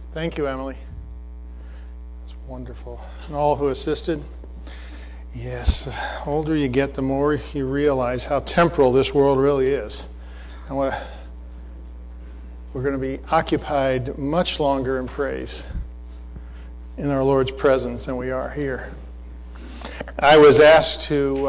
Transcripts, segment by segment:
Thank you, Emily. That's wonderful. And all who assisted. Yes, the older you get, the more you realize how temporal this world really is. And we're going to be occupied much longer in praise in our Lord's presence than we are here. I was asked to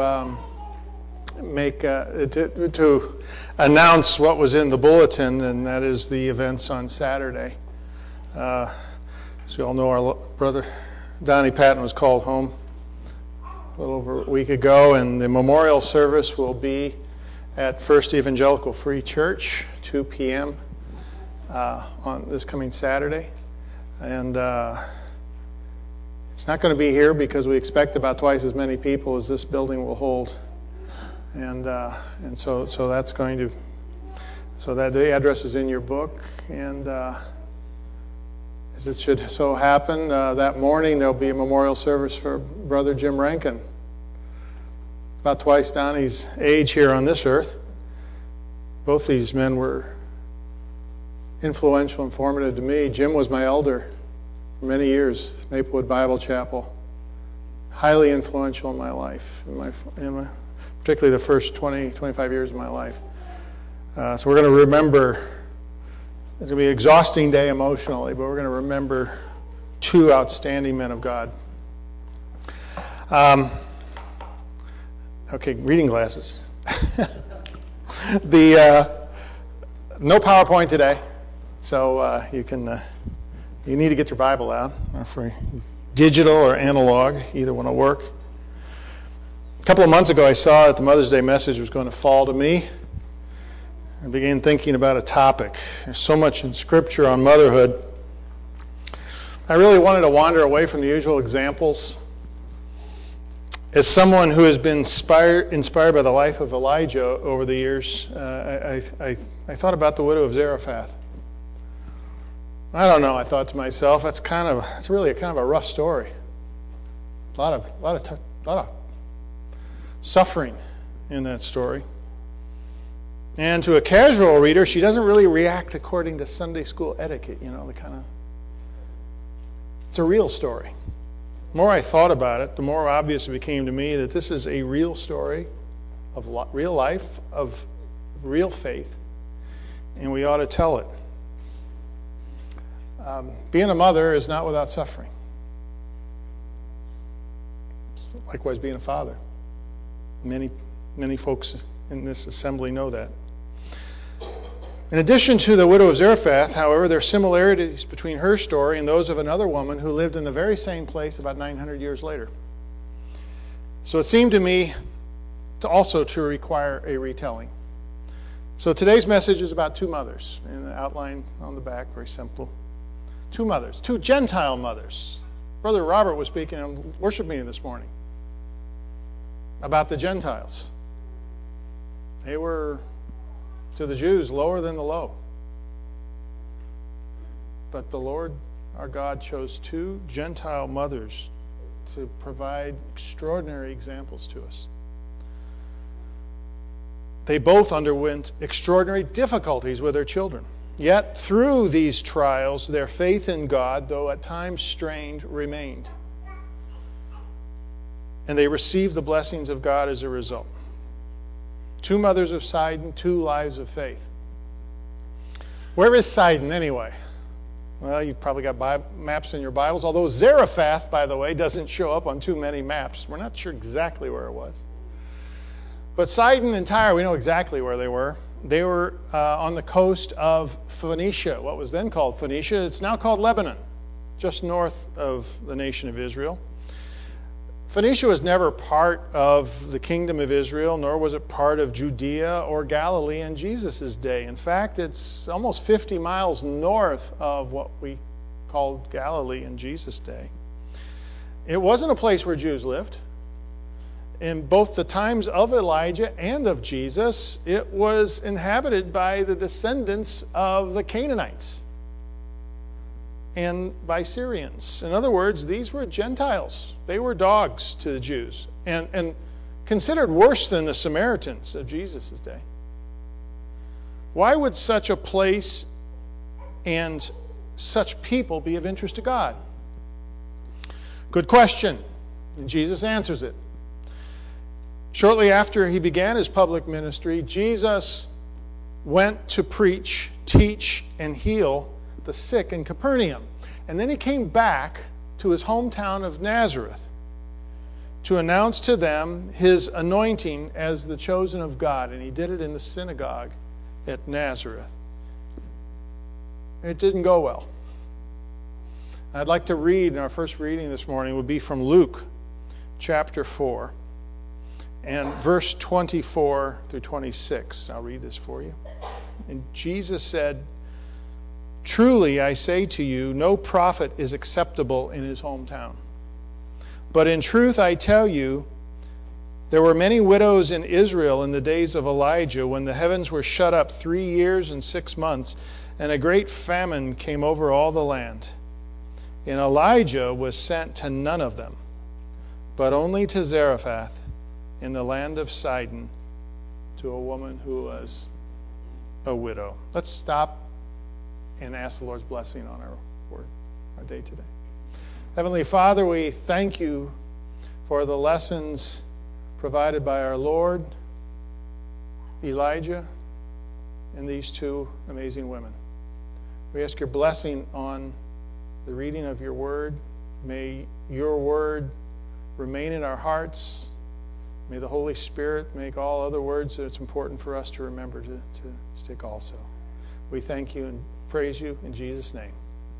announce what was in the bulletin, and that is the events on Saturday. As you all know, our brother Donnie Patton was called home a little over a week ago, and the memorial service will be at First Evangelical Free Church, 2 p.m. On this coming Saturday. And it's not going to be here because we expect about twice as many people as this building will hold. And so that's going to, so that the address is in your book, and as it should so happen, that morning there'll be a memorial service for Brother Jim Rankin. About twice Donnie's age here on this earth. Both these men were influential and formative to me. Jim was my elder for many years, Maplewood Bible Chapel. Highly influential in my life, particularly the first 20, 25 years of my life. So we're going to remember. It's going to be an exhausting day emotionally, but we're going to remember two outstanding men of God. Okay, reading glasses. No PowerPoint today, so you need to get your Bible out, for digital or analog, either one will work. A couple of months ago, I saw that the Mother's Day message was going to fall to me. I began thinking about a topic. There's so much in Scripture on motherhood. I really wanted to wander away from the usual examples. As someone who has been inspired by the life of Elijah over the years, I thought about the widow of Zarephath. I don't know, I thought to myself, it's really kind of a rough story. A lot of suffering in that story. And to a casual reader, she doesn't really react according to Sunday school etiquette, it's a real story. The more I thought about it, the more obvious it became to me that this is a real story of real life, of real faith, and we ought to tell it. Being a mother is not without suffering. Likewise, being a father. Many folks in this assembly know that. In addition to the widow of Zarephath, however, there are similarities between her story and those of another woman who lived in the very same place about 900 years later. So it seemed to me to require a retelling. So today's message is about two mothers, and the outline on the back, very simple. Two mothers, two Gentile mothers. Brother Robert was speaking in a worship meeting this morning about the Gentiles. They were, to the Jews, lower than the low. But the Lord, our God, chose two Gentile mothers to provide extraordinary examples to us. They both underwent extraordinary difficulties with their children. Yet, through these trials, their faith in God, though at times strained, remained. And they received the blessings of God as a result. Two mothers of Sidon, two lives of faith. Where is Sidon anyway? Well, you've probably got maps in your Bibles, although Zarephath, by the way, doesn't show up on too many maps. We're not sure exactly where it was. But Sidon and Tyre, we know exactly where they were. They were on the coast of Phoenicia, what was then called Phoenicia. It's now called Lebanon, just north of the nation of Israel. Phoenicia was never part of the kingdom of Israel, nor was it part of Judea or Galilee in Jesus' day. In fact, it's almost 50 miles north of what we called Galilee in Jesus' day. It wasn't a place where Jews lived. In both the times of Elijah and of Jesus, it was inhabited by the descendants of the Canaanites and by Syrians. In other words, these were Gentiles. They were dogs to the Jews and considered worse than the Samaritans of Jesus' day. Why would such a place and such people be of interest to God? Good question. And Jesus answers it. Shortly after he began his public ministry, Jesus went to preach, teach, and heal the sick in Capernaum. And then he came back to his hometown of Nazareth to announce to them his anointing as the chosen of God. And he did it in the synagogue at Nazareth. It didn't go well. I'd like to read, our first reading this morning would be from Luke chapter 4 and verse 24 through 26. I'll read this for you. And Jesus said, "Truly I say to you, no prophet is acceptable in his hometown. But in truth I tell you, there were many widows in Israel in the days of Elijah, when the heavens were shut up 3 years and 6 months, and a great famine came over all the land. And Elijah was sent to none of them, but only to Zarephath in the land of Sidon, to a woman who was a widow." Let's stop and ask the Lord's blessing on our word, our day today. Heavenly Father, we thank you for the lessons provided by our Lord, Elijah, and these two amazing women. We ask your blessing on the reading of your word. May your word remain in our hearts. May the Holy Spirit make all other words that it's important for us to remember to stick also. We thank you and praise you in Jesus' name.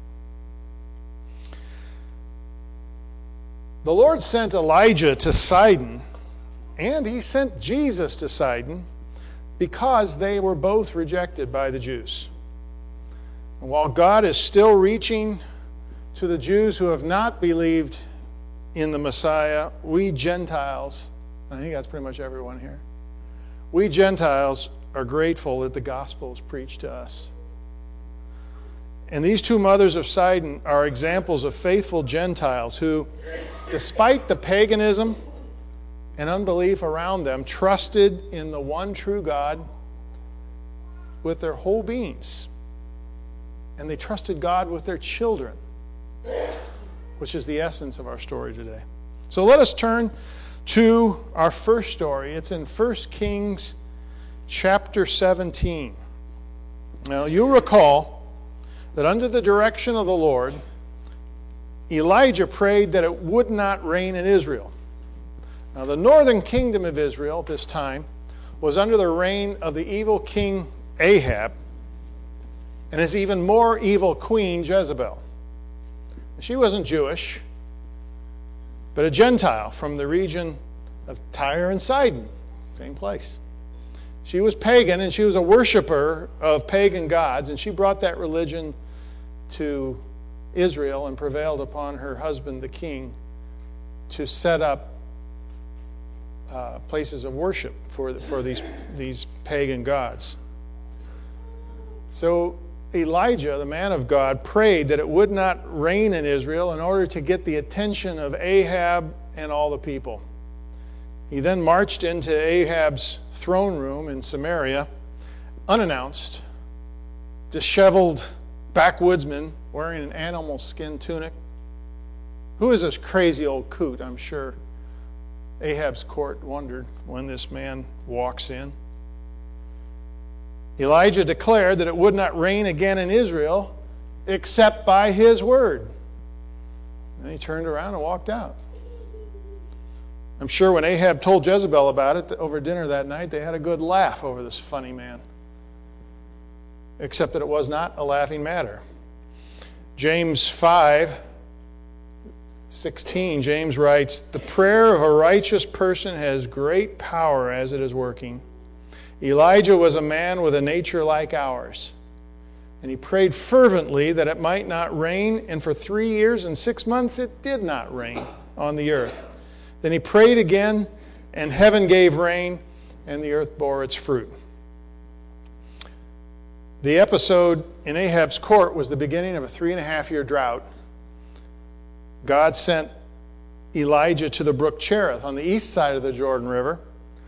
The Lord sent Elijah to Sidon, and he sent Jesus to Sidon because they were both rejected by the Jews. And while God is still reaching to the Jews who have not believed in the Messiah, we Gentiles, I think that's pretty much everyone here, we Gentiles are grateful that the gospel is preached to us. And these two mothers of Sidon are examples of faithful Gentiles who, despite the paganism and unbelief around them, trusted in the one true God with their whole beings. And they trusted God with their children, which is the essence of our story today. So let us turn to our first story. It's in 1 Kings chapter 17. Now, you'll recall that under the direction of the Lord, Elijah prayed that it would not rain in Israel. Now, the northern kingdom of Israel at this time was under the reign of the evil king Ahab and his even more evil queen Jezebel. She wasn't Jewish, but a Gentile from the region of Tyre and Sidon, same place. She was pagan, and she was a worshiper of pagan gods, and she brought that religion to Israel and prevailed upon her husband, the king, to set up places of worship for these pagan gods. So Elijah, the man of God, prayed that it would not rain in Israel in order to get the attention of Ahab and all the people. He then marched into Ahab's throne room in Samaria, unannounced, disheveled backwoodsman wearing an animal skin tunic. Who is this crazy old coot? I'm sure Ahab's court wondered when this man walks in. Elijah declared that it would not rain again in Israel except by his word. And he turned around and walked out. I'm sure when Ahab told Jezebel about it over dinner that night, they had a good laugh over this funny man. Except that it was not a laughing matter. James 5:16, James writes, "The prayer of a righteous person has great power as it is working. Elijah was a man with a nature like ours, and he prayed fervently that it might not rain, and for 3 years and 6 months it did not rain on the earth. Then he prayed again, and heaven gave rain, and the earth bore its fruit." The episode in Ahab's court was the beginning of a 3.5-year drought. God sent Elijah to the brook Cherith on the east side of the Jordan River,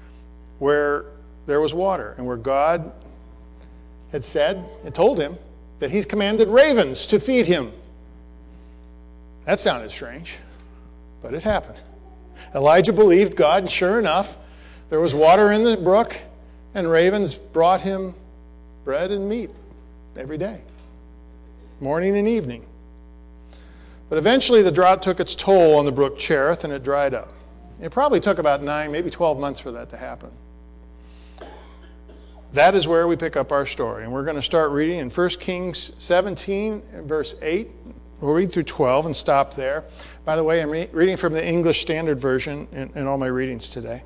where there was water, and where God had said and told him that he's commanded ravens to feed him. That sounded strange, but it happened. Elijah believed God, and sure enough, there was water in the brook, and ravens brought him bread and meat every day, morning and evening. But eventually the drought took its toll on the brook Cherith, and it dried up. It probably took about 9, maybe 12 months for that to happen. That is where we pick up our story. And we're going to start reading in 1 Kings 17, verse 8. We'll read through 12 and stop there. By the way, I'm reading from the English Standard Version in all my readings today.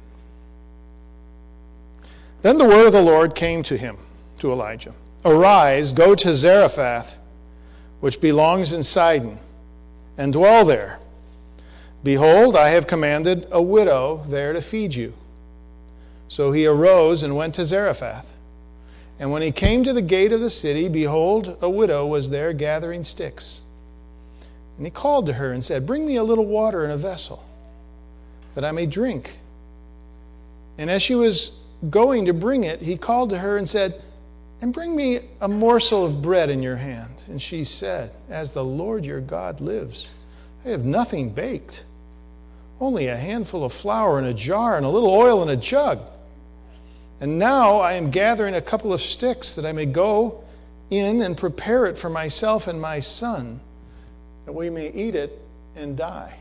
Then the word of the Lord came to him, to Elijah. Arise, go to Zarephath, which belongs in Sidon, and dwell there. Behold, I have commanded a widow there to feed you. So he arose and went to Zarephath. And when he came to the gate of the city, behold, a widow was there gathering sticks. And he called to her and said, Bring me a little water in a vessel, that I may drink. And as she was going to bring it, he called to her and said, And bring me a morsel of bread in your hand. And she said, As the Lord your God lives, I have nothing baked, only a handful of flour in a jar and a little oil in a jug. And now I am gathering a couple of sticks that I may go in and prepare it for myself and my son, that we may eat it and die.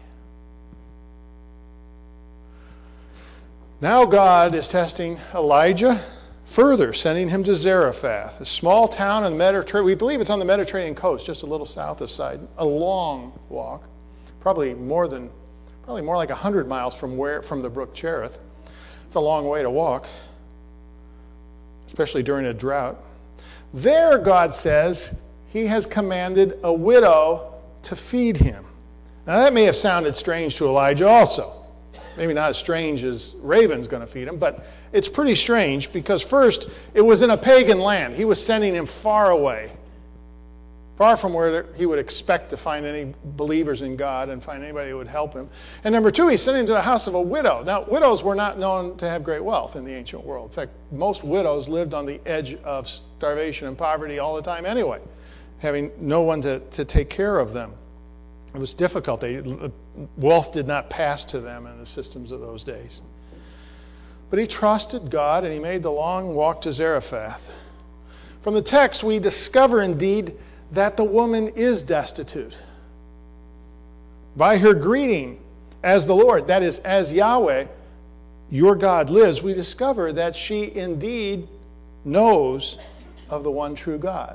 Now God is testing Elijah further, sending him to Zarephath, a small town in the Mediterranean. We believe it's on the Mediterranean coast, just a little south of Sidon. A long walk, probably more like 100 miles from the brook Cherith. It's a long way to walk, especially during a drought. There, God says, he has commanded a widow to feed him. Now, that may have sounded strange to Elijah also. Maybe not as strange as ravens going to feed him, but it's pretty strange because first, it was in a pagan land. He was sending him far away, far from where he would expect to find any believers in God and find anybody who would help him. And number two, he's sending him to the house of a widow. Now, widows were not known to have great wealth in the ancient world. In fact, most widows lived on the edge of starvation and poverty all the time anyway, having no one to take care of them. It was difficult. Wealth did not pass to them in the systems of those days. But he trusted God, and he made the long walk to Zarephath. From the text, we discover indeed that the woman is destitute. By her greeting as the Lord, that is, as Yahweh, your God lives, we discover that she indeed knows of the one true God.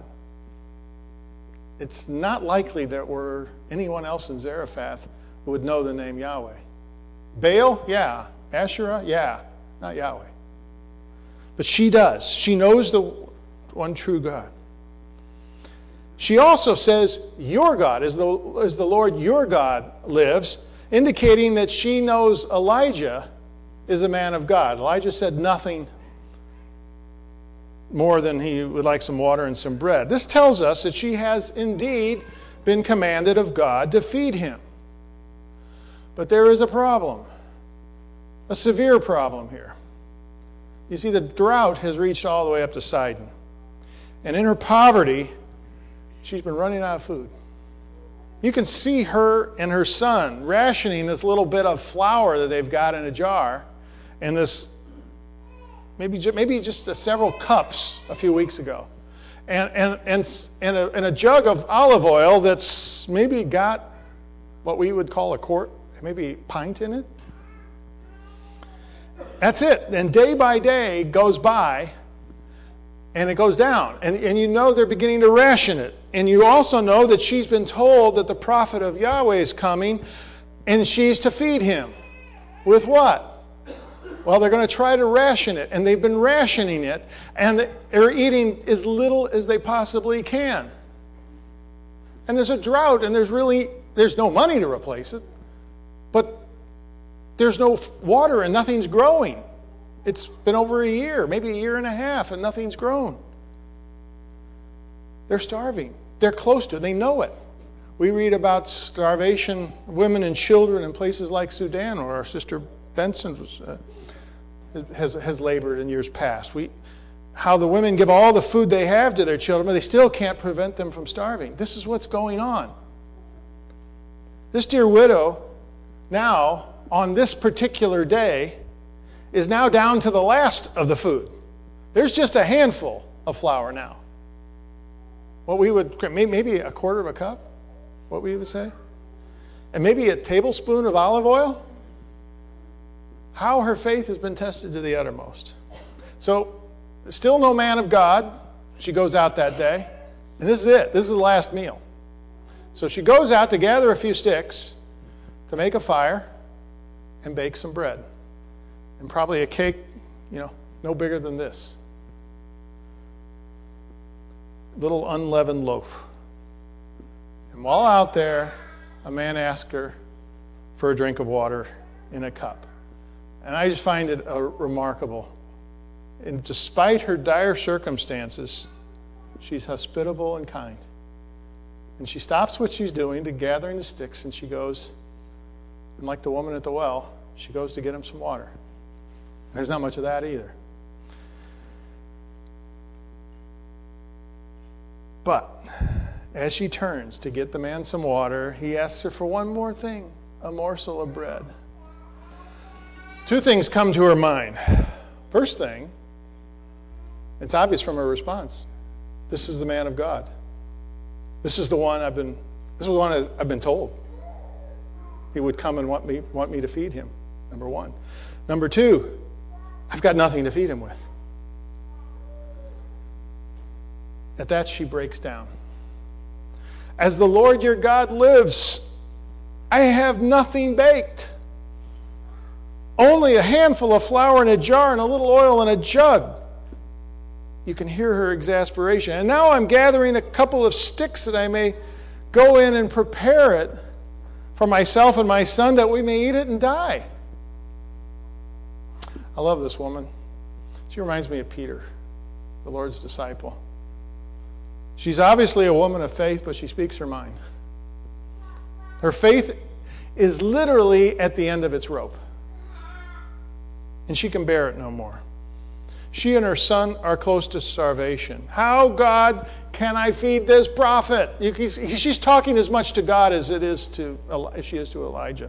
It's not likely that anyone else in Zarephath would know the name Yahweh. Baal? Yeah. Asherah? Yeah. Not Yahweh. But she does. She knows the one true God. She also says, your God, as the Lord your God lives, indicating that she knows Elijah is a man of God. Elijah said nothing more than he would like some water and some bread. This tells us that she has indeed been commanded of God to feed him. But there is a problem, a severe problem here. You see, the drought has reached all the way up to Sidon. And in her poverty, she's been running out of food. You can see her and her son rationing this little bit of flour that they've got in a jar and this maybe just several cups a few weeks ago, and a jug of olive oil that's maybe got what we would call a quart, maybe a pint in it. That's it. And day by day goes by, and it goes down. And you know they're beginning to ration it. And you also know that she's been told that the prophet of Yahweh is coming, and she's to feed him. With what? Well, they're going to try to ration it, and they've been rationing it, and they're eating as little as they possibly can. And there's a drought, and there's no money to replace it, but there's no water, and nothing's growing. It's been over a year, maybe a year and a half, and nothing's grown. They're starving. They're close to it. They know it. We read about starvation, women and children in places like Sudan, where our sister Benson has labored in years past. how the women give all the food they have to their children, but they still can't prevent them from starving. This is what's going on. This dear widow, now, on this particular day, is now down to the last of the food. There's just a handful of flour now. What we would, maybe a quarter of a cup, what we would say? And maybe a tablespoon of olive oil? How her faith has been tested to the uttermost. So, still no man of God. She goes out that day. And this is it. This is the last meal. So she goes out to gather a few sticks to make a fire and bake some bread. And probably a cake, no bigger than this. Little unleavened loaf. And while out there, a man asked her for a drink of water in a cup. And I just find it remarkable. And despite her dire circumstances, she's hospitable and kind. And she stops what she's doing to gathering the sticks, and she goes, and like the woman at the well, she goes to get him some water. And there's not much of that either. But as she turns to get the man some water, he asks her for one more thing, a morsel of bread. Two things come to her mind. First thing, it's obvious from her response. This is the man of God. This is the one I've been told. He would come and want me to feed him, number one. Number two, I've got nothing to feed him with. At that, she breaks down. As the Lord your God lives, I have nothing baked. Only a handful of flour in a jar and a little oil in a jug. You can hear her exasperation. And now I'm gathering a couple of sticks that I may go in and prepare it for myself and my son that we may eat it and die. I love this woman. She reminds me of Peter, the Lord's disciple. She's obviously a woman of faith, but she speaks her mind. Her faith is literally at the end of its rope. And she can bear it no more. She and her son are close to starvation. How, God, can I feed this prophet? She's talking as much to God as she is to Elijah.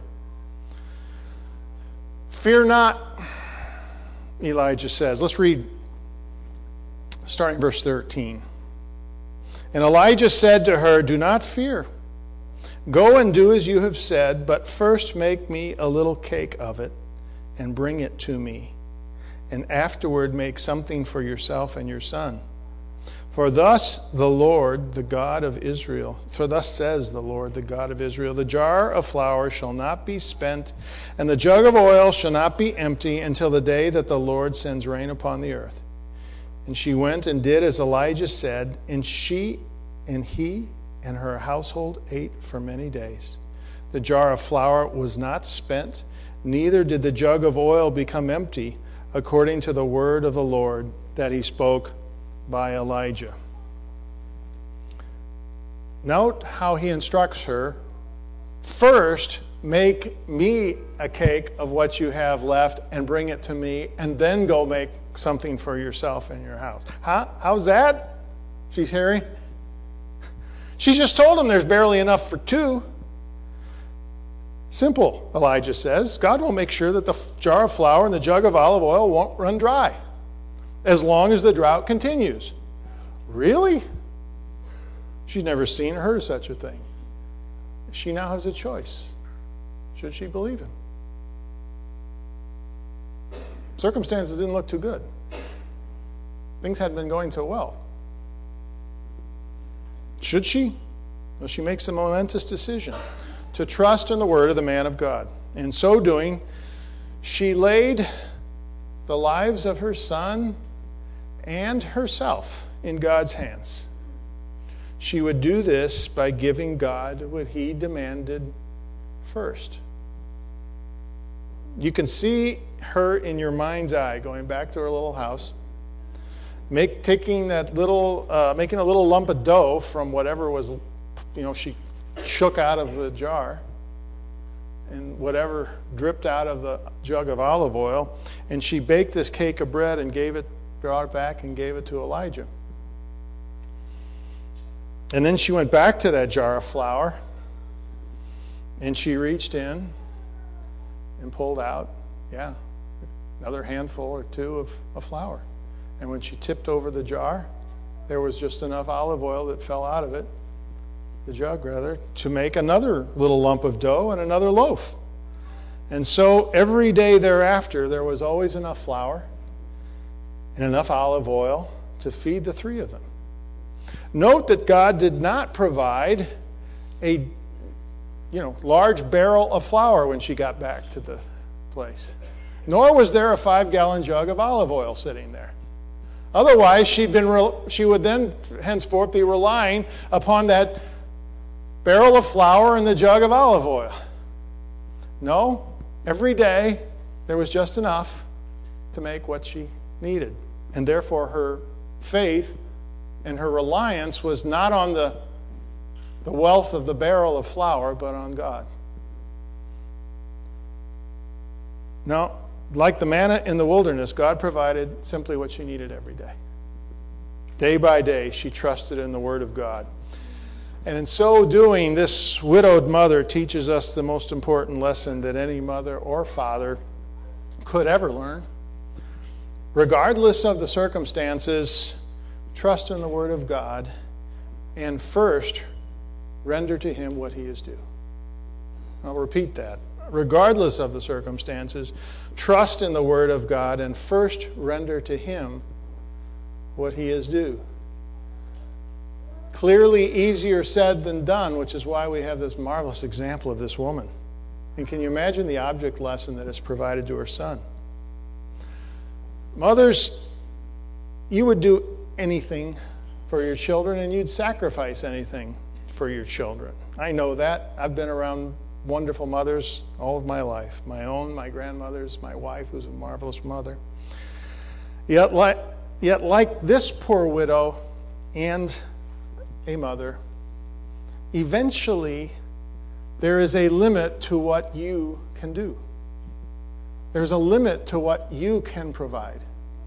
Fear not, Elijah says. Let's read, starting verse 13. And Elijah said to her, do not fear. Go and do as you have said, but first make me a little cake of it and bring it to me. And afterward make something for yourself and your son. For thus the Lord, the God of Israel, for thus says the Lord, the God of Israel, the jar of flour shall not be spent, and the jug of oil shall not be empty until the day that the Lord sends rain upon the earth. And she went and did as Elijah said, and she and he and her household ate for many days. The jar of flour was not spent, neither did the jug of oil become empty, according to the word of the Lord that he spoke by Elijah. Note how he instructs her, first make me a cake of what you have left and bring it to me, and then go make something for yourself and your house. How's that? She's hearing. She just told him there's barely enough for two. Simple, Elijah says. God will make sure that the jar of flour and the jug of olive oil won't run dry as long as the drought continues. Really? She's never seen or heard of such a thing. She now has a choice. Should she believe him? Circumstances didn't look too good. Things hadn't been going so well. Should she? Well, she makes a momentous decision to trust in the word of the man of God. In so doing, she laid the lives of her son and herself in God's hands. She would do this by giving God what he demanded first. You can see her in your mind's eye going back to her little house, making a little lump of dough from whatever was, she shook out of the jar and whatever dripped out of the jug of olive oil, and she baked this cake of bread and gave it brought it back and gave it to Elijah. And then she went back to that jar of flour, and she reached in and pulled out, another handful or two of flour. And when she tipped over the jar, there was just enough olive oil that fell out of it, the jug rather, to make another little lump of dough and another loaf. And so every day thereafter, there was always enough flour and enough olive oil to feed the three of them. Note that God did not provide a large barrel of flour when she got back to the place. Nor was there a 5-gallon jug of olive oil sitting there. Otherwise, she would then henceforth be relying upon that barrel of flour and the jug of olive oil. No, every day there was just enough to make what she needed. And therefore her faith and her reliance was not on the wealth of the barrel of flour, but on God. Now, like the manna in the wilderness, God provided simply what she needed every day. Day by day, she trusted in the Word of God. And in so doing, this widowed mother teaches us the most important lesson that any mother or father could ever learn. Regardless of the circumstances, trust in the Word of God and first render to Him what He is due. I'll repeat that. Regardless of the circumstances, trust in the Word of God and first render to Him what He is due. Clearly easier said than done, which is why we have this marvelous example of this woman. And can you imagine the object lesson that is provided to her son? Mothers, you would do anything for your children, and you'd sacrifice anything for your children. I know that. I've been around wonderful mothers all of my life. My own, my grandmother's, my wife, who's a marvelous mother. Yet like this poor widow and a mother, eventually there is a limit to what you can do. There's a limit to what you can provide.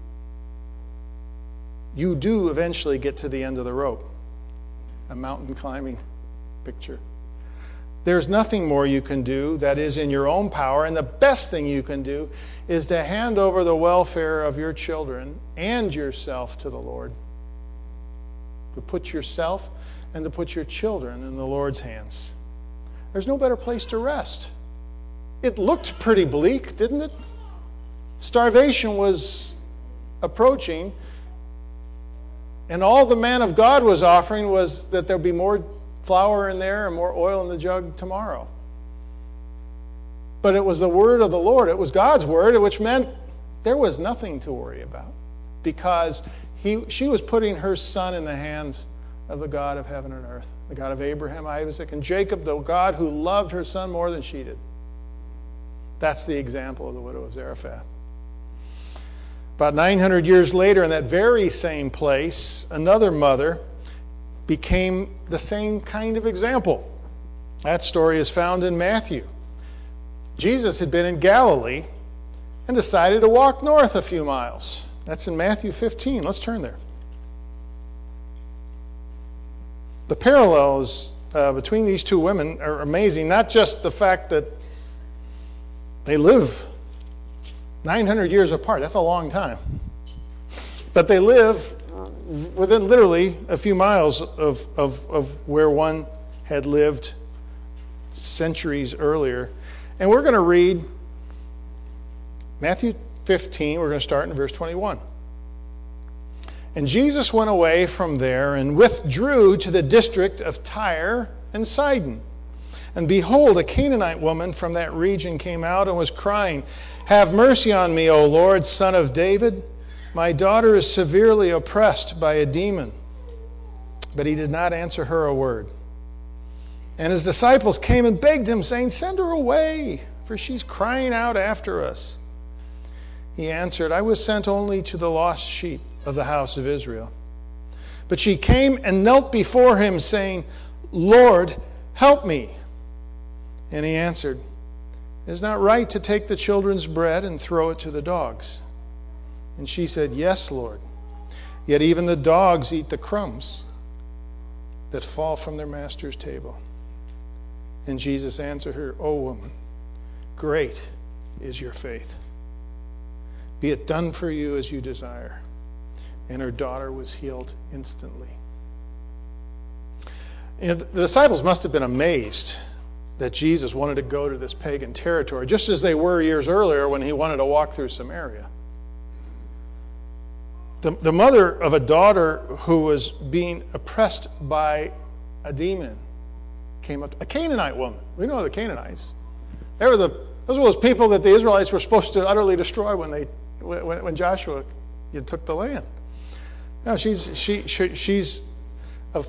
You do eventually get to the end of the rope. A mountain climbing picture. There's nothing more you can do that is in your own power, and the best thing you can do is to hand over the welfare of your children and yourself to the Lord. To put yourself and to put your children in the Lord's hands. There's no better place to rest. It looked pretty bleak, didn't it? Starvation was approaching, and all the man of God was offering was that there'll be more flour in there and more oil in the jug tomorrow. But it was the word of the Lord. It was God's word, which meant there was nothing to worry about, because she was putting her son in the hands of the God of heaven and earth, the God of Abraham, Isaac, and Jacob, the God who loved her son more than she did. That's the example of the widow of Zarephath. About 900 years later, in that very same place, another mother became the same kind of example. That story is found in Matthew. Jesus had been in Galilee and decided to walk north a few miles. That's in Matthew 15. Let's turn there. The parallels between these two women are amazing. Not just the fact that they live 900 years apart. That's a long time. But they live within literally a few miles of where one had lived centuries earlier. And we're going to read Matthew 15. We're going to start in verse 21. And Jesus went away from there and withdrew to the district of Tyre and Sidon. And behold, a Canaanite woman from that region came out and was crying, "Have mercy on me, O Lord, Son of David. My daughter is severely oppressed by a demon." But he did not answer her a word. And his disciples came and begged him, saying, "Send her away, for she's crying out after us." He answered, "I was sent only to the lost sheep of the house of Israel." But she came and knelt before him, saying, "Lord, help me." And he answered, "It is not right to take the children's bread and throw it to the dogs." And she said, "Yes, Lord. Yet even the dogs eat the crumbs that fall from their master's table." And Jesus answered her, "O woman, great is your faith. Be it done for you as you desire." And her daughter was healed instantly. And the disciples must have been amazed that Jesus wanted to go to this pagan territory, just as they were years earlier when he wanted to walk through Samaria. The mother of a daughter who was being oppressed by a demon came up, a Canaanite woman. We know the Canaanites. Those were those people that the Israelites were supposed to utterly destroy when Joshua took the land. No, she's of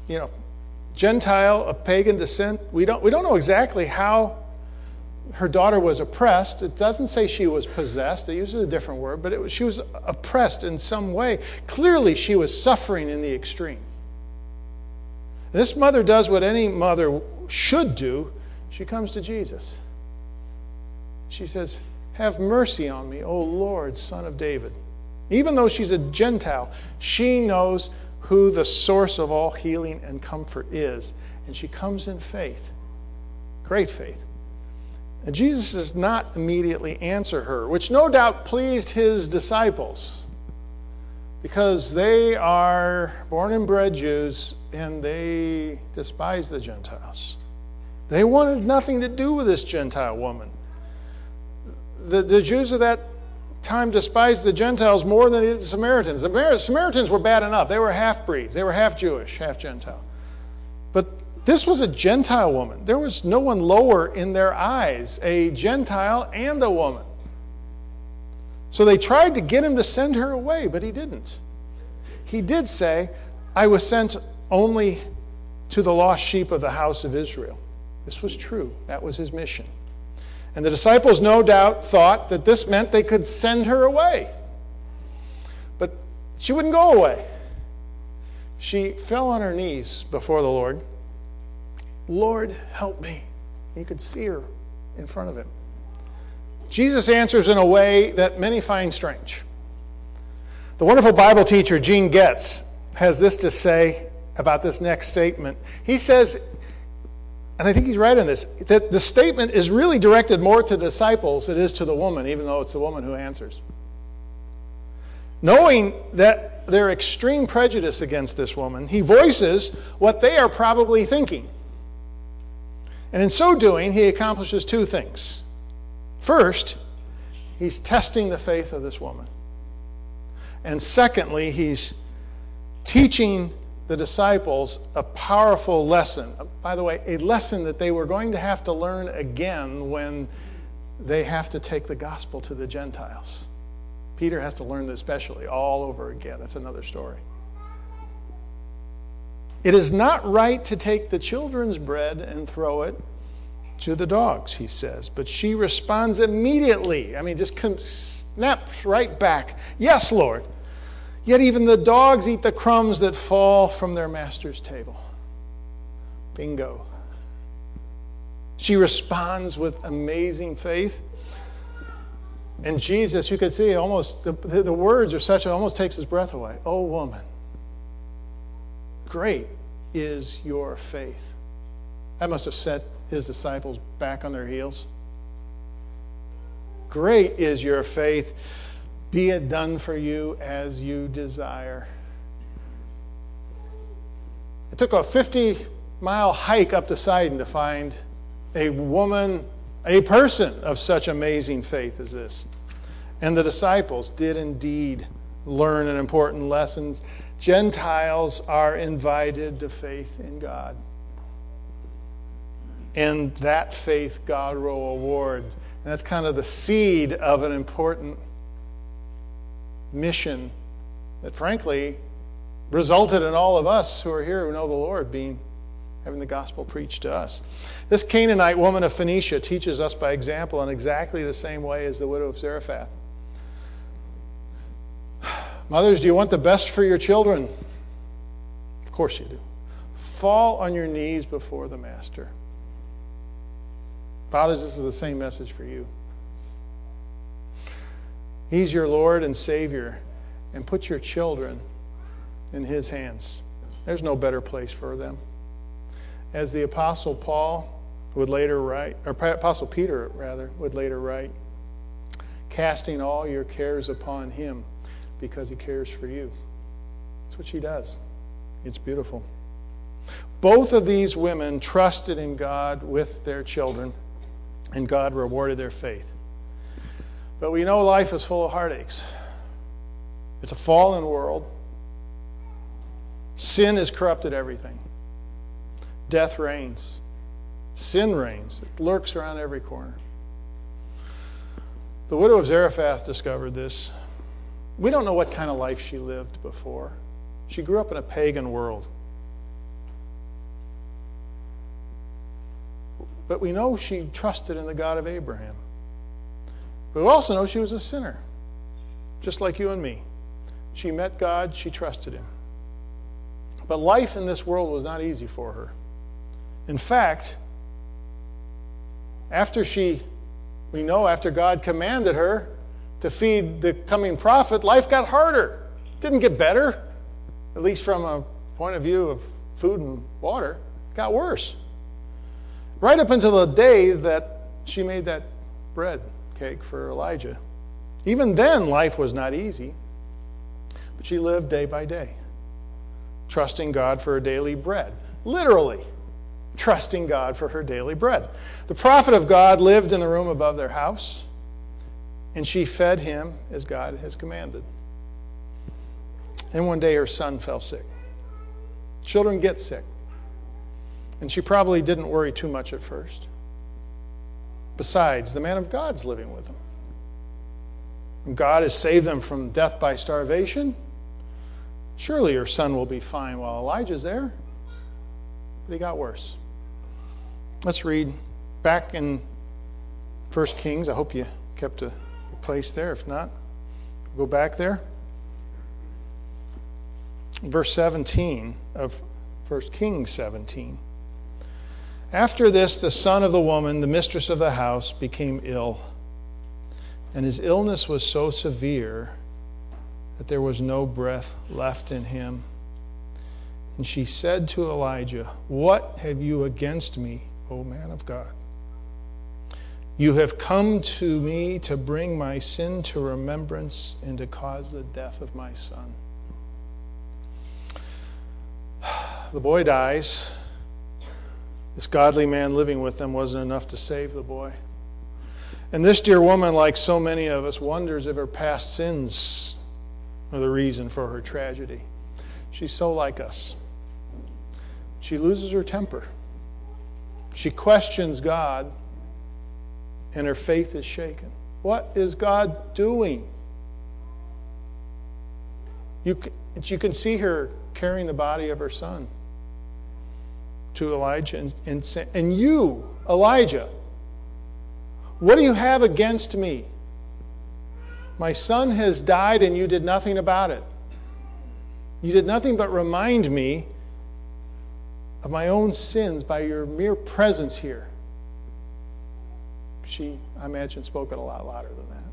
Gentile, of pagan descent. We don't know exactly how her daughter was oppressed. It doesn't say she was possessed. It uses a different word, but she was oppressed in some way. Clearly, she was suffering in the extreme. This mother does what any mother should do. She comes to Jesus. She says, "Have mercy on me, O Lord, Son of David." Even though she's a Gentile, she knows who the source of all healing and comfort is. And she comes in faith, great faith. And Jesus does not immediately answer her, which no doubt pleased his disciples, because they are born and bred Jews and they despise the Gentiles. They wanted nothing to do with this Gentile woman. The Jews of that time despised the Gentiles more than they did the Samaritans. The Samaritans were bad enough. They were half-breeds. They were half Jewish, half Gentile. But this was a Gentile woman. There was no one lower in their eyes, a Gentile and a woman. So they tried to get him to send her away, but he didn't. He did say, "I was sent only to the lost sheep of the house of Israel." This was true. That was his mission. And the disciples no doubt thought that this meant they could send her away. But she wouldn't go away. She fell on her knees before the Lord. "Lord, help me." You could see her in front of him. Jesus answers in a way that many find strange. The wonderful Bible teacher, Gene Getz, has this to say about this next statement. He says, and I think he's right on this, that the statement is really directed more to the disciples than it is to the woman, even though it's the woman who answers. Knowing that their extreme prejudice against this woman, he voices what they are probably thinking. And in so doing, he accomplishes two things. First, he's testing the faith of this woman. And secondly, he's teaching the disciples a powerful lesson. By the way, a lesson that they were going to have to learn again when they have to take the gospel to the Gentiles. Peter has to learn this especially all over again. That's another story. It is not right to take the children's bread and throw it to the dogs, he says. But she responds immediately. Just snaps right back. "Yes, Lord. Yet even the dogs eat the crumbs that fall from their master's table." Bingo. She responds with amazing faith. And Jesus, you could see almost, the words are such, it almost takes his breath away. "Oh, woman, great is your faith." That must have set his disciples back on their heels. Great is your faith. Be it done for you as you desire. It took a 50-mile hike up to Sidon to find a woman, a person of such amazing faith as this. And the disciples did indeed learn an important lesson. Gentiles are invited to faith in God. And that faith God will award. And that's kind of the seed of an important mission that frankly resulted in all of us who are here who know the Lord having the gospel preached to us. This Canaanite woman of Phoenicia teaches us by example in exactly the same way as the widow of Zarephath. Mothers, do you want the best for your children? Of course you do. Fall on your knees before the Master. Fathers, this is the same message for you. He's your Lord and Savior, and put your children in His hands. There's no better place for them. As the Apostle Paul would later write, or Apostle Peter, rather, would later write, casting all your cares upon Him because He cares for you. That's what she does. It's beautiful. Both of these women trusted in God with their children, and God rewarded their faith. But we know life is full of heartaches. It's a fallen world. Sin has corrupted everything. Death reigns. Sin reigns. It lurks around every corner. The widow of Zarephath discovered this. We don't know what kind of life she lived before. She grew up in a pagan world. But we know she trusted in the God of Abraham. But we also know she was a sinner, just like you and me. She met God, she trusted Him. But life in this world was not easy for her. In fact, after God commanded her to feed the coming prophet, life got harder. It didn't get better, at least from a point of view of food and water. It got worse. Right up until the day that she made that bread cake for Elijah. Even then, life was not easy. But she lived day by day, trusting God for her daily bread. Literally, trusting God for her daily bread. The prophet of God lived in the room above their house, and she fed him as God has commanded. And one day her son fell sick. Children get sick. And she probably didn't worry too much at first. Besides, the man of God's living with them. And God has saved them from death by starvation. Surely her son will be fine while Elijah's there. But he got worse. Let's read back in 1 Kings. I hope you kept a place there. If not, go back there. Verse 17 of 1 Kings 17. After this, the son of the woman, the mistress of the house, became ill. And his illness was so severe that there was no breath left in him. And she said to Elijah, "What have you against me, O man of God? You have come to me to bring my sin to remembrance and to cause the death of my son." The boy dies. This godly man living with them wasn't enough to save the boy. And this dear woman, like so many of us, wonders if her past sins are the reason for her tragedy. She's so like us. She loses her temper. She questions God, and her faith is shaken. What is God doing? You can see her carrying the body of her son to Elijah and you, Elijah, what do you have against me? My son has died and you did nothing about it. You did nothing but remind me of my own sins by your mere presence here. She, I imagine, spoke it a lot louder than that.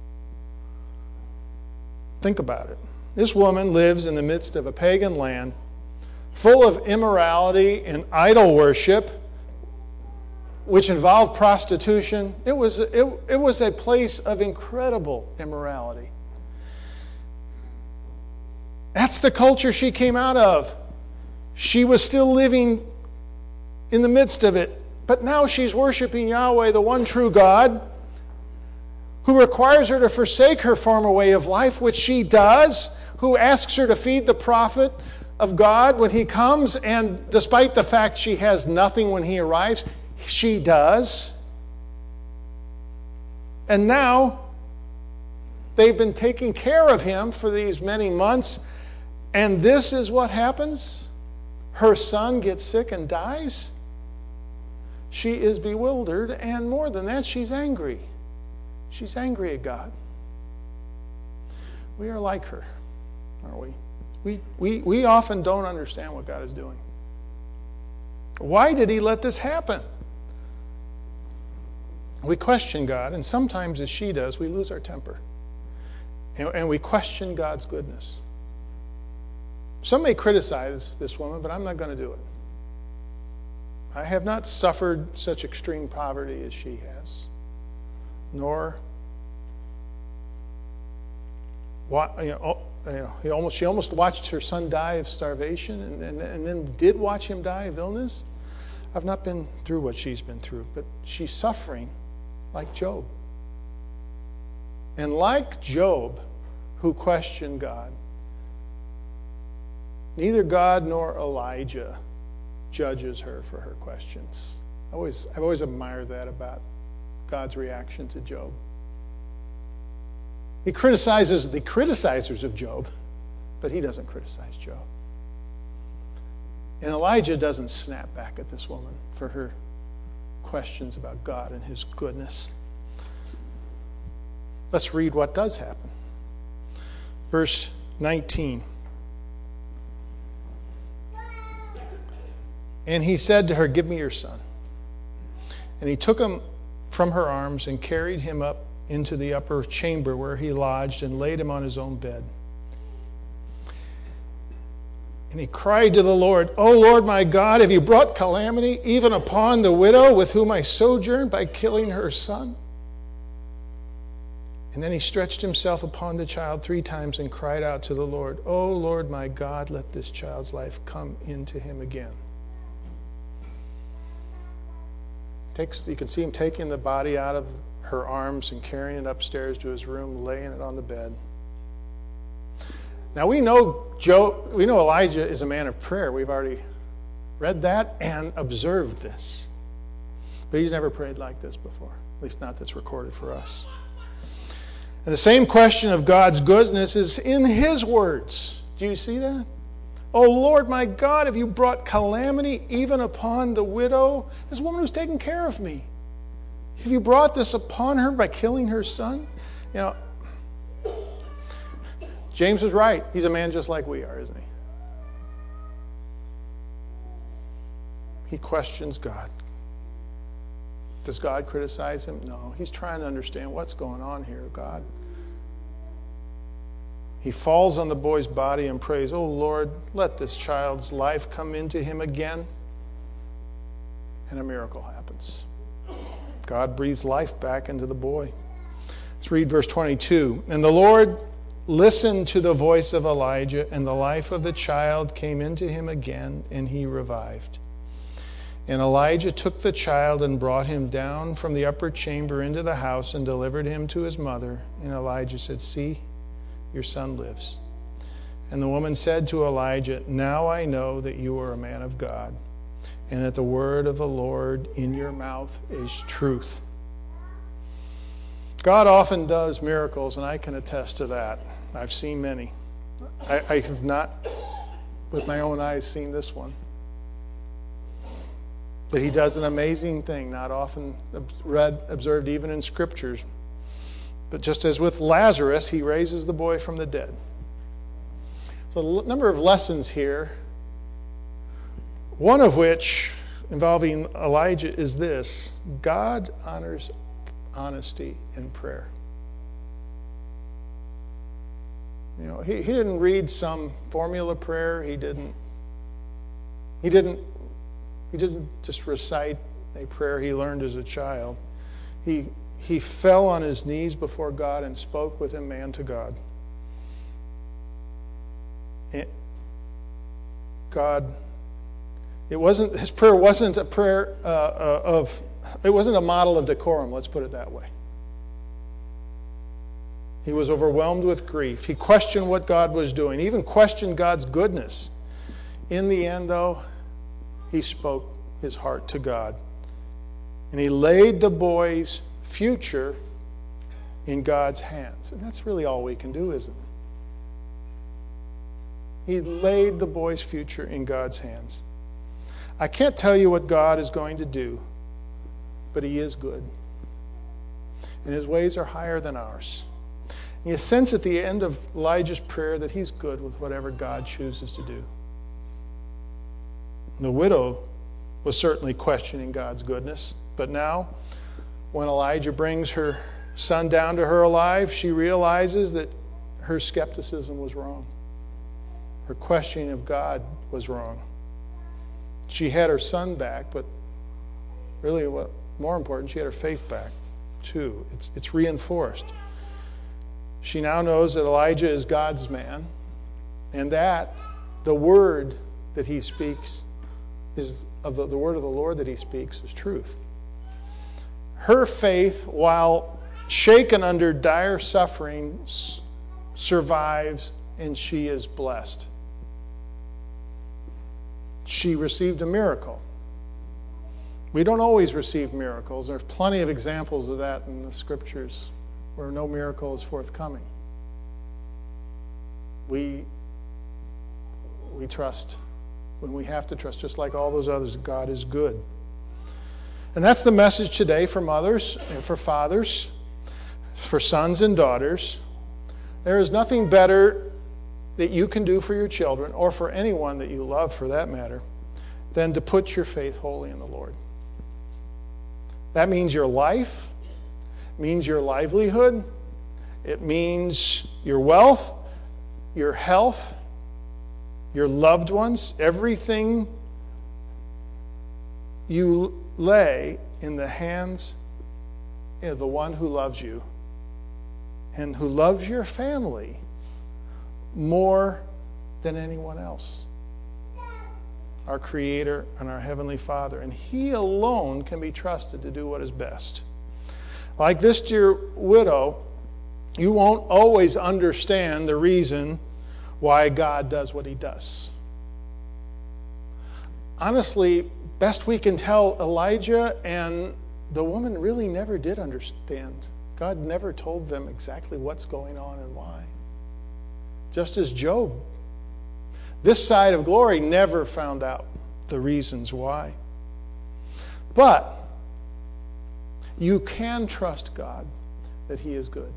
Think about it. This woman lives in the midst of a pagan land full of immorality and idol worship, which involved prostitution. It was a place of incredible immorality. That's the culture she came out of. She was still living in the midst of it, but now she's worshiping Yahweh, the one true God, who requires her to forsake her former way of life, which she does, who asks her to feed the prophet of God when he comes, and despite the fact she has nothing when he arrives, she does. And now they've been taking care of him for these many months, and this is what happens? Her son gets sick and dies? She is bewildered, and more than that, she's angry. She's angry at God. We are like her, aren't we? We often don't understand what God is doing. Why did he let this happen? We question God, and sometimes, as she does, we lose our temper. And we question God's goodness. Some may criticize this woman, but I'm not going to do it. I have not suffered such extreme poverty as she has, nor she almost watched her son die of starvation and then did watch him die of illness. I've not been through what she's been through, but she's suffering like Job. And like Job, who questioned God, neither God nor Elijah judges her for her questions. I've always admired that about God's reaction to Job. He criticizes the criticizers of Job, but he doesn't criticize Job. And Elijah doesn't snap back at this woman for her questions about God and his goodness. Let's read what does happen. Verse 19. And he said to her, "Give me your son." And he took him from her arms and carried him up into the upper chamber where he lodged and laid him on his own bed. And he cried to the Lord, "O Lord my God, have you brought calamity even upon the widow with whom I sojourned by killing her son?" And then he stretched himself upon the child 3 times and cried out to the Lord, "O Lord my God, let this child's life come into him again." You can see him taking the body out of her arms and carrying it upstairs to his room, laying it on the bed. Now we know Elijah is a man of prayer. We've already read that and observed this. But he's never prayed like this before, at least not that's recorded for us. And the same question of God's goodness is in his words. Do you see that? "O Lord my God, have you brought calamity even upon the widow, this woman who's taken care of me? Have you brought this upon her by killing her son?" James was right. He's a man just like we are, isn't he? He questions God. Does God criticize him? No. He's trying to understand what's going on here, God. He falls on the boy's body and prays, "Oh Lord, let this child's life come into him again." And a miracle happens. God breathes life back into the boy. Let's read verse 22. "And the Lord listened to the voice of Elijah, and the life of the child came into him again, and he revived. And Elijah took the child and brought him down from the upper chamber into the house and delivered him to his mother. And Elijah said, 'See, your son lives.' And the woman said to Elijah, 'Now I know that you are a man of God, and that the word of the Lord in your mouth is truth.'" God often does miracles, and I can attest to that. I've seen many. I have not, with my own eyes, seen this one. But he does an amazing thing, not often observed even in scriptures. But just as with Lazarus, he raises the boy from the dead. So a number of lessons here, one of which involving Elijah is this: God honors honesty in prayer. He didn't read some formula prayer. He didn't just recite a prayer he learned as a child. He fell on his knees before God and spoke with him, man to God. His prayer wasn't a prayer it wasn't a model of decorum, let's put it that way. He was overwhelmed with grief. He questioned what God was doing. He even questioned God's goodness. In the end, though, he spoke his heart to God. And he laid the boy's future in God's hands. And that's really all we can do, isn't it? He laid the boy's future in God's hands. I can't tell you what God is going to do, but he is good. And his ways are higher than ours. And you sense at the end of Elijah's prayer that he's good with whatever God chooses to do. The widow was certainly questioning God's goodness, but now, when Elijah brings her son down to her alive, she realizes that her skepticism was wrong. Her questioning of God was wrong. She had her son back, but really what more important, she had her faith back too. It's reinforced. She now knows that Elijah is God's man, and that the word that he speaks is the word of the Lord that he speaks is truth. Her faith, while shaken under dire suffering, survives, and she is blessed. She received a miracle. We don't always receive miracles. There's plenty of examples of that in the scriptures where no miracle is forthcoming. We trust when we have to trust, just like all those others. God is good. And that's the message today for mothers and for fathers, for sons and daughters. There is nothing better that you can do for your children, or for anyone that you love for that matter, than to put your faith wholly in the Lord. That means your life, means your livelihood, it means your wealth, your health, your loved ones, everything you lay in the hands of the one who loves you and who loves your family more than anyone else. Our Creator and our Heavenly Father. And He alone can be trusted to do what is best. Like this dear widow, you won't always understand the reason why God does what He does. Honestly, best we can tell, Elijah and the woman really never did understand. God never told them exactly what's going on and why. Just as Job, this side of glory, never found out the reasons why. But you can trust God that He is good.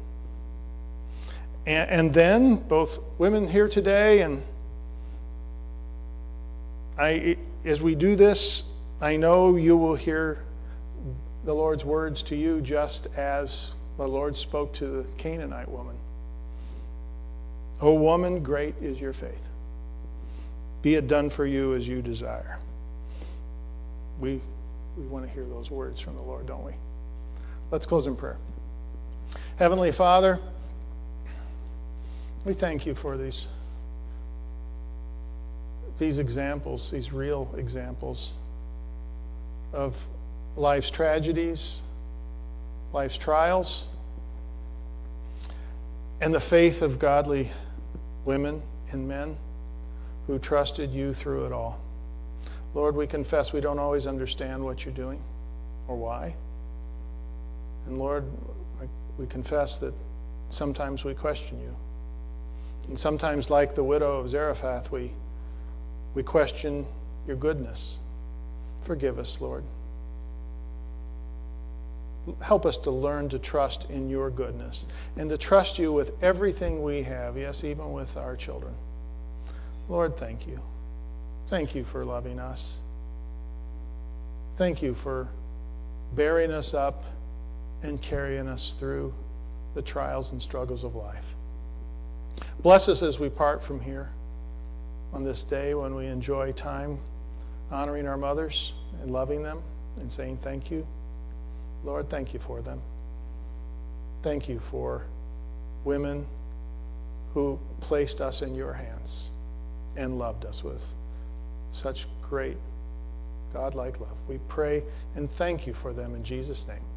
And then, both women here today and as we do this, I know you will hear the Lord's words to you just as the Lord spoke to the Canaanite woman. O woman, great is your faith. Be it done for you as you desire. We want to hear those words from the Lord, don't we? Let's close in prayer. Heavenly Father, we thank you for these examples, these real examples of life's tragedies, life's trials, and the faith of godly women and men who trusted you through it all. Lord, we confess we don't always understand what you're doing or why. And Lord, we confess that sometimes we question you. And sometimes, like the widow of Zarephath, we question your goodness. Forgive us, Lord. Help us to learn to trust in your goodness and to trust you with everything we have, yes, even with our children. Lord, thank you. Thank you for loving us. Thank you for bearing us up and carrying us through the trials and struggles of life. Bless us as we part from here on this day when we enjoy time honoring our mothers and loving them and saying thank you. Lord, thank you for them. Thank you for women who placed us in your hands and loved us with such great God-like love. We pray and thank you for them in Jesus' name.